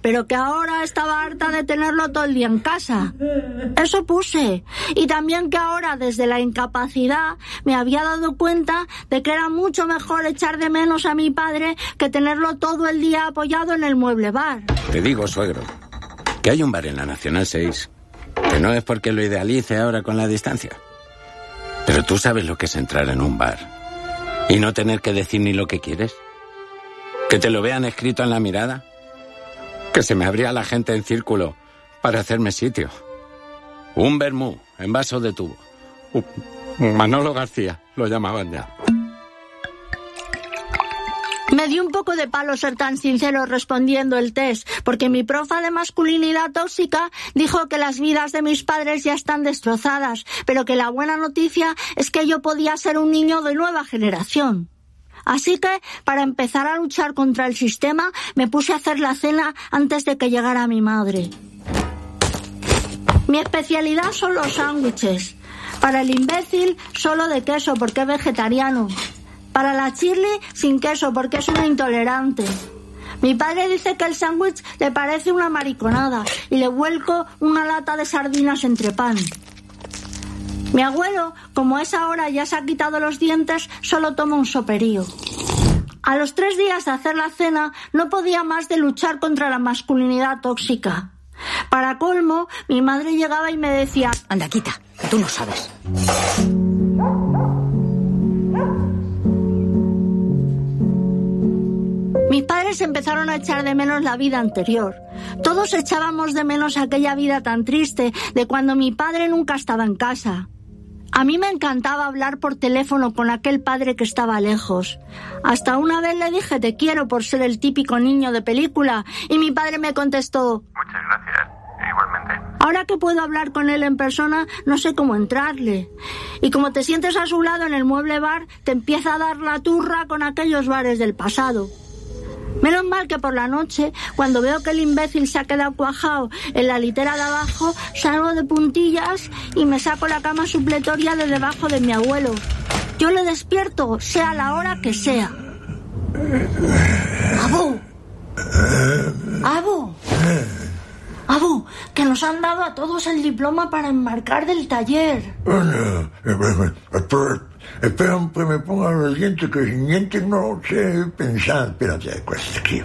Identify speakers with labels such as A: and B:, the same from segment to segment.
A: pero que ahora estaba harta de tenerlo todo el día en casa. Eso puse. Y también que ahora, desde la incapacidad, me había dado cuenta de que era mucho mejor echar de menos a mi padre que tenerlo todo el día apoyado en el mueble bar.
B: Te digo, suegro, que hay un bar en la Nacional 6, que no es porque lo idealice ahora con la distancia. Pero tú sabes lo que es entrar en un bar y no tener que decir ni lo que quieres. Que te lo vean escrito en la mirada. Que se me abría la gente en círculo para hacerme sitio. Un vermú en vaso de tubo. Manolo García, lo llamaban ya.
A: Me dio un poco de palo ser tan sincero respondiendo el test, porque mi profa de masculinidad tóxica dijo que las vidas de mis padres ya están destrozadas, pero que la buena noticia es que yo podía ser un niño de nueva generación. Así que, para empezar a luchar contra el sistema, me puse a hacer la cena antes de que llegara mi madre. Mi especialidad son los sándwiches. Para el imbécil, solo de queso, porque es vegetariano. Para la Shirley, sin queso, porque es una intolerante. Mi padre dice que el sándwich le parece una mariconada y le vuelco una lata de sardinas entre pan. Mi abuelo, como a esa hora ya se ha quitado los dientes, solo toma un soperío. A los 3 días de hacer la cena, no podía más de luchar contra la masculinidad tóxica. Para colmo, mi madre llegaba y me decía:
C: anda, quita, que tú no sabes.
A: Mis padres empezaron a echar de menos la vida anterior. Todos echábamos de menos aquella vida tan triste de cuando mi padre nunca estaba en casa. A mí me encantaba hablar por teléfono con aquel padre que estaba lejos. Hasta una vez le dije te quiero por ser el típico niño de película y mi padre me contestó:
D: muchas gracias, igualmente.
A: Ahora que puedo hablar con él en persona, no sé cómo entrarle. Y como te sientes a su lado en el mueble bar, te empieza a dar la turra con aquellos bares del pasado. Menos mal que por la noche, cuando veo que el imbécil se ha quedado cuajado en la litera de abajo, salgo de puntillas y me saco la cama supletoria de debajo de mi abuelo. Yo le despierto, sea la hora que sea. ¡Abu! ¡Abu! ¡Abu! Que nos han dado a todos el diploma para enmarcar del taller.
E: Espera que me ponga los dientes, que sin dientes no sé pensar. Espérate, aquí.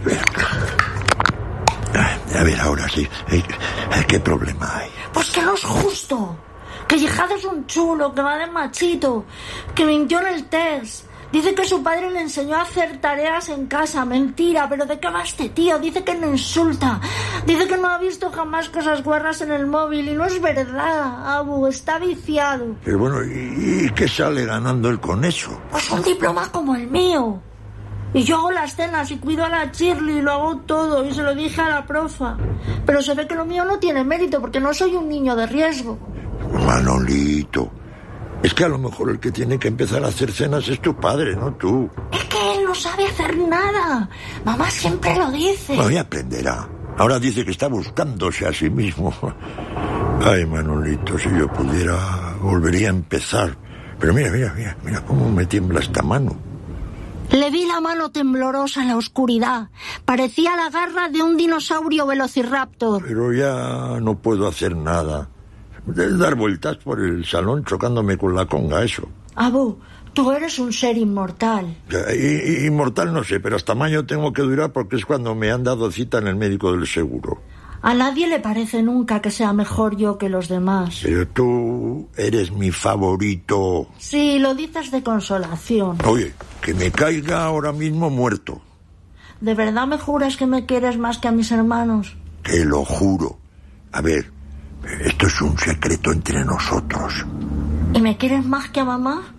E: A ver, ahora sí. ¿Qué problema hay?
A: Pues que no es justo. Que Yihad es un chulo, que va de machito, que mintió en el test. Dice que su padre le enseñó a hacer tareas en casa. Mentira, pero ¿de qué va este tío? Dice que no insulta. Dice que no ha visto jamás cosas guarras en el móvil. Y no es verdad, Abu, está viciado.
E: Pero bueno, ¿y qué sale ganando él con eso?
A: Pues un diploma como el mío. Y yo hago las cenas y cuido a la Shirley y lo hago todo. Y se lo dije a la profa. Pero se ve que lo mío no tiene mérito porque no soy un niño de riesgo.
E: Manolito, es que a lo mejor el que tiene que empezar a hacer cenas es tu padre, no tú.
A: Es que él no sabe hacer nada. Mamá siempre lo dice.
E: No, ya aprenderá. Ahora dice que está buscándose a sí mismo. Ay, Manolito, si yo pudiera, volvería a empezar. Pero mira cómo me tiembla esta mano.
A: Le vi la mano temblorosa en la oscuridad. Parecía la garra de un dinosaurio velociraptor.
E: Pero ya no puedo hacer nada. Dar vueltas por el salón chocándome con la conga, eso.
A: Abu, tú eres un ser inmortal.
E: Inmortal no sé, pero hasta mayo tengo que durar porque es cuando me han dado cita en el médico del seguro.
A: A nadie le parece nunca que sea mejor yo que los demás.
E: Pero tú eres mi favorito.
A: Sí, lo dices de consolación.
E: Oye, que me caiga ahora mismo muerto.
A: ¿De verdad me juras que me quieres más que a mis hermanos?
E: Te lo juro. A ver, esto es un secreto entre nosotros.
A: ¿Y me quieres más que a mamá?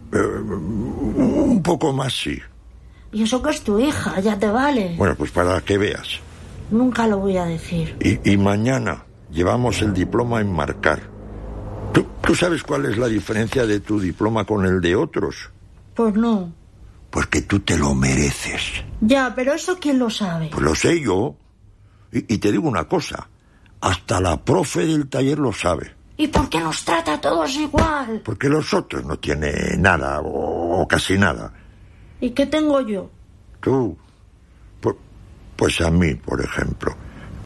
E: Un poco más, sí.
A: Y eso que es tu hija, ya te vale.
E: Bueno, pues para que veas.
A: Nunca lo voy a decir.
E: Y mañana llevamos el diploma a enmarcar. ¿Tú sabes cuál es la diferencia de tu diploma con el de otros?
A: Pues no.
E: Pues que tú te lo mereces.
A: Ya, pero eso ¿quién lo sabe?
E: Pues lo sé yo. Y te digo una cosa. Hasta la profe del taller lo sabe.
A: ¿Y por qué nos trata a todos igual?
E: Porque los otros no tienen nada o casi nada.
A: ¿Y qué tengo yo?
E: Tú. Pues a mí, por ejemplo.